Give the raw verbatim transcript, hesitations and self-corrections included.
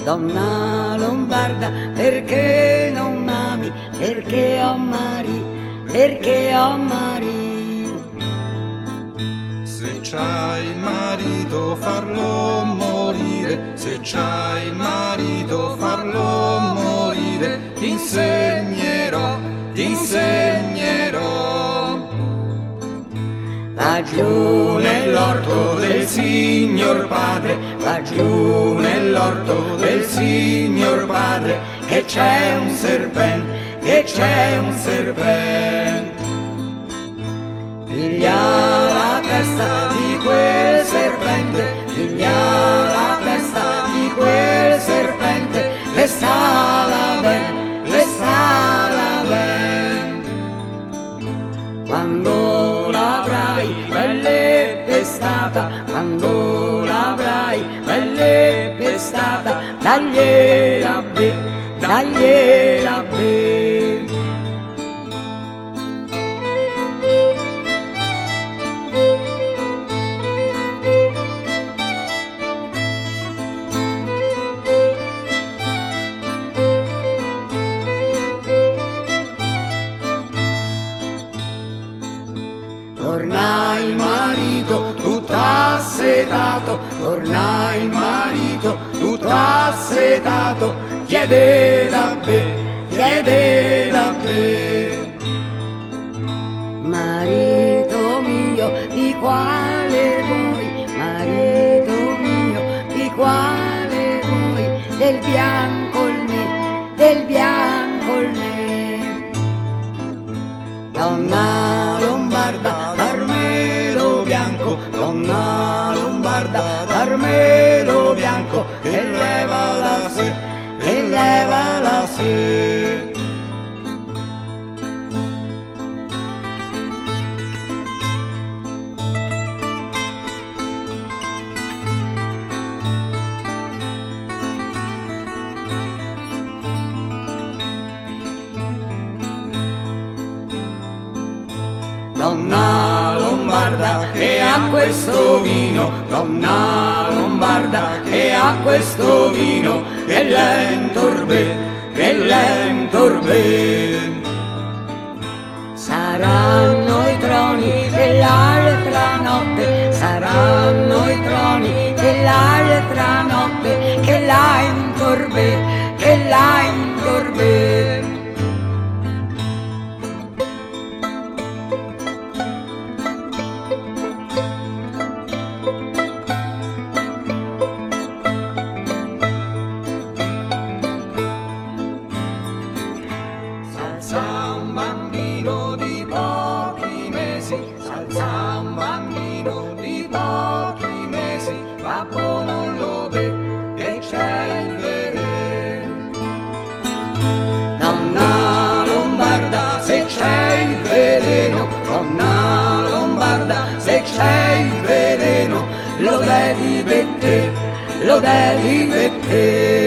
donna lombarda, perché non ami, perché amari, perché amari. Se c'hai il marito farlo morire, se c'hai il marito farlo morire, ti insegnerò, ti insegnerò. Va giù nell'orto del signor padre, va giù nell'orto del signor padre, che c'è un serpente, che c'è un serpente. Piglia la testa di quel serpente, piglia la testa di quel serpente, lessala ben, lessala ben. Quando l'avrai belle pestata, quando l'avrai belle pestata, dagliela be, dagliela be. Torna il marito tutto assetato, torna il marito tutto assetato, chiede da me, chiede da me. Marito mio, di quale vuoi, marito mio, di quale vuoi, del bianco il me, del bianco il me. Donna lombarda, Carmelo bianco, donna lombarda, Carmelo bianco, e leva la se, e leva la se. Donna lombarda che ha questo vino, donna lombarda che ha questo vino, che lento orbe, che lento orbe. Saranno i troni dell'altra notte, saranno i troni dell'altra notte, che la intorbe, che la intorbe. S'alza un bambino di pochi mesi, s'alza un bambino di pochi mesi, babbo non lo vede, che c'è il veleno. Donna lombarda, se c'è il veleno, donna lombarda, se c'è il veleno, lo devi vedere, lo devi vedere.